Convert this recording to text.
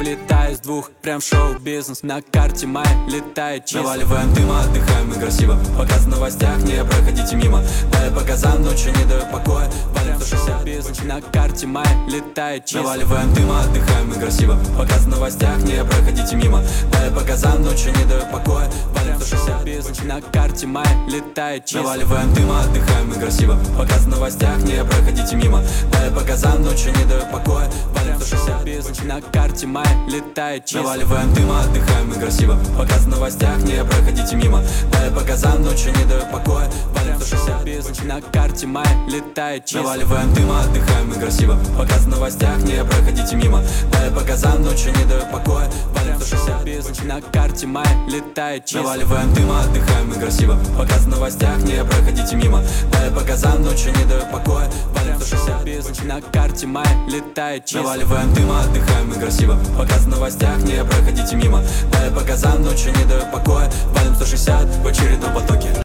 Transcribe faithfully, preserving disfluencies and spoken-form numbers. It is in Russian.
вылетаю с двух, прям шоу-бизнес. На карте моя летает чисто. Наваливаем дыма, отдыхаем и красиво. Показ в новостях, не проходите мимо. Дай по газам, ночью не дает покоя. Валим сто шестьдесят. Бизнес. На карте моя летает чисто. Наваливаем дыма, отдыхаем и красиво. Показ в новостях, не проходите мимо. Дай по газам, ночью не дает покоя. Валим сто шестьдесят. Бизнес. На карте моя летает чисто. Наваливаем дыма, отдыхаем и красиво. Показ в новостях, не проходите мимо. Дай по газам, ночью не дает покоя. Валим сто шестьдесят. Бизнес. На карте моя летает чисто. Наваливаем дыма, отдыхаем и красиво. Показ в новостях, не проходите мимо. Дай по газам, ночью не дает покоя. Валим сто шестьдесят. Бизнес. На карте моя летает чисто. Наваливаем дыма, отдыхаем и красиво. Показ в новостях, не проходите мимо. Дай по газам, ночью не дает покоя. Валим сто шестьдесят. Бизнес. На карте моя летает чисто. Наваливаем дыма, отдыхаем и красиво. Показ в новостях, не проходите мимо. Дай по газам, ночью не дает покоя. Валим сто шестьдесят. Бизнес. На карте моя летает чисто. Наваливаем дыма, отдыхаем и красиво. Показ в новостях, не проходите мимо. Дай по газам, ночью не дает покоя.